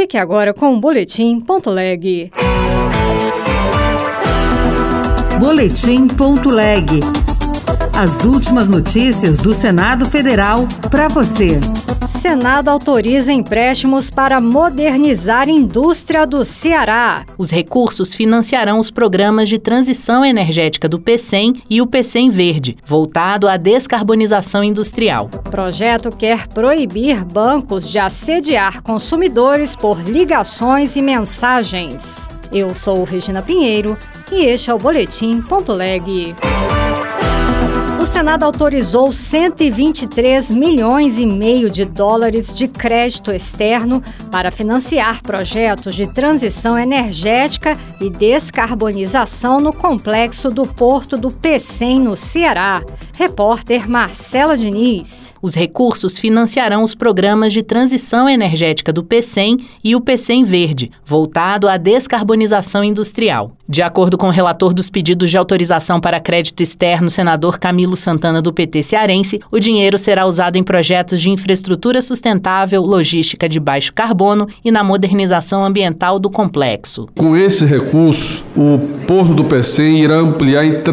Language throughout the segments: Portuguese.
Fique agora com o Boletim.leg. Boletim.leg. As últimas notícias do Senado Federal para você. Senado autoriza empréstimos para modernizar a indústria do Ceará. Os recursos financiarão os programas de transição energética do PCEM e o PCEM Verde, voltado à descarbonização industrial. O projeto quer proibir bancos de assediar consumidores por ligações e mensagens. Eu sou Regina Pinheiro e este é o Boletim.leg. O Senado autorizou 123 milhões e meio de dólares de crédito externo para financiar projetos de transição energética e descarbonização no complexo do Porto do PCEM, no Ceará. Repórter Marcela Diniz. Os recursos financiarão os programas de transição energética do PCEM e o PCEM Verde, voltado à descarbonização industrial. De acordo com o relator dos pedidos de autorização para crédito externo, senador Camilo Santana, do PT cearense, o dinheiro será usado em projetos de infraestrutura sustentável, logística de baixo carbono e na modernização ambiental do complexo. Com esse recurso, o Porto do PCEM irá ampliar em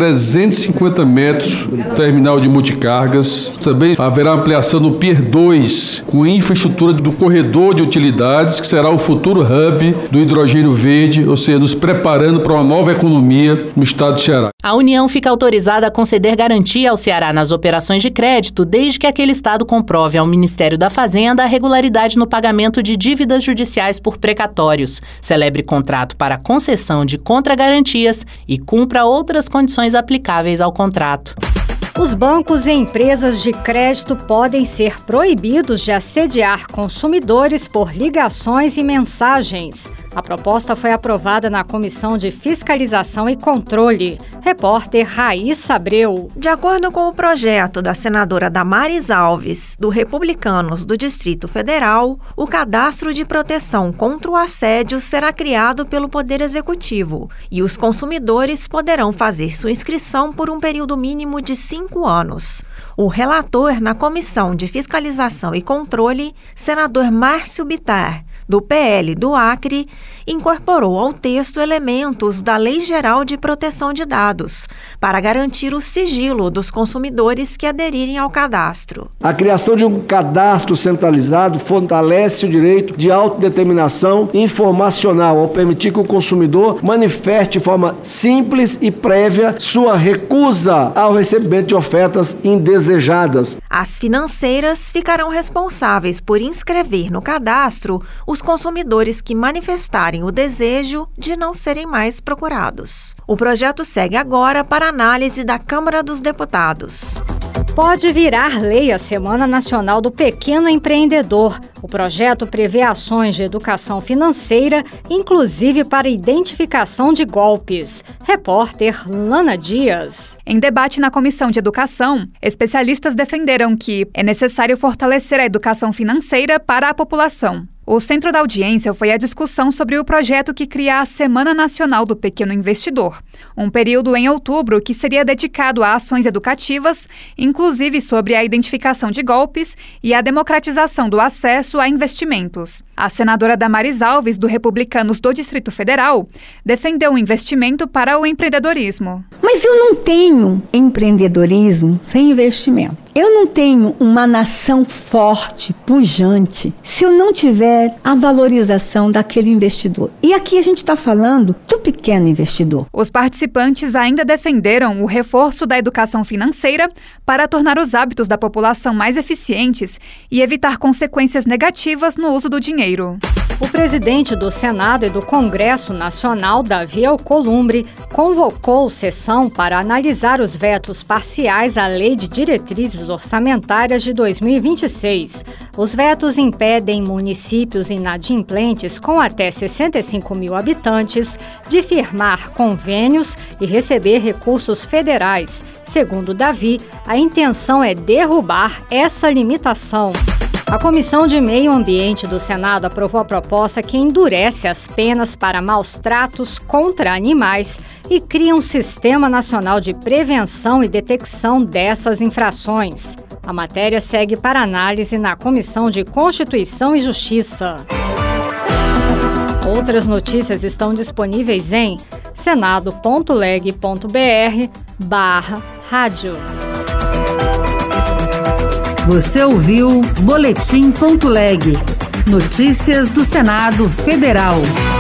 350 metros o terminal de multicargas. Também haverá ampliação no Pier 2, com infraestrutura do corredor de utilidades, que será o futuro hub do hidrogênio verde, ou seja, nos preparando para uma nova economia no estado do Ceará. A União fica autorizada a conceder garantia ao Ceará nas operações de crédito, desde que aquele estado comprove ao Ministério da Fazenda a regularidade no pagamento de dívidas judiciais por precatórios, celebre contrato para concessão de contragarantias e cumpra outras condições aplicáveis ao contrato. Os bancos e empresas de crédito podem ser proibidos de assediar consumidores por ligações e mensagens. A proposta foi aprovada na Comissão de Fiscalização e Controle. Repórter Raíssa Abreu. De acordo com o projeto da senadora Damares Alves, do Republicanos do Distrito Federal, o cadastro de proteção contra o assédio será criado pelo Poder Executivo e os consumidores poderão fazer sua inscrição por um período mínimo de 5 anos. O relator na Comissão de Fiscalização e Controle, senador Márcio Bittar, do PL do Acre, incorporou ao texto elementos da Lei Geral de Proteção de Dados para garantir o sigilo dos consumidores que aderirem ao cadastro. A criação de um cadastro centralizado fortalece o direito de autodeterminação informacional ao permitir que o consumidor manifeste de forma simples e prévia sua recusa ao recebimento de ofertas indesejadas. As financeiras ficarão responsáveis por inscrever no cadastro os consumidores que manifestarem o desejo de não serem mais procurados. O projeto segue agora para análise da Câmara dos Deputados. Pode virar lei a Semana Nacional do Pequeno Empreendedor. O projeto prevê ações de educação financeira, inclusive para identificação de golpes. Repórter Lana Dias. Em debate na Comissão de Educação, especialistas defenderam que é necessário fortalecer a educação financeira para a população. O centro da audiência foi a discussão sobre o projeto que cria a Semana Nacional do Pequeno Investidor, um período em outubro que seria dedicado a ações educativas, inclusive sobre a identificação de golpes e a democratização do acesso a investimentos. A senadora Damares Alves, do Republicanos do Distrito Federal, defendeu o investimento para o empreendedorismo. Mas eu não tenho empreendedorismo sem investimento. Eu não tenho uma nação forte, pujante, se eu não tiver a valorização daquele investidor. E aqui a gente está falando do pequeno investidor. Os participantes ainda defenderam o reforço da educação financeira para tornar os hábitos da população mais eficientes e evitar consequências negativas no uso do dinheiro. O presidente do Senado e do Congresso Nacional, Davi Alcolumbre, convocou sessão para analisar os vetos parciais à Lei de Diretrizes Orçamentárias de 2026. Os vetos impedem municípios inadimplentes com até 65 mil habitantes de firmar convênios e receber recursos federais. Segundo Davi, a intenção é derrubar essa limitação. A Comissão de Meio Ambiente do Senado aprovou a proposta que endurece as penas para maus tratos contra animais e cria um Sistema Nacional de Prevenção e Detecção dessas infrações. A matéria segue para análise na Comissão de Constituição e Justiça. Outras notícias estão disponíveis em senado.leg.br/rádio. Você ouviu Boletim.leg. Notícias do Senado Federal.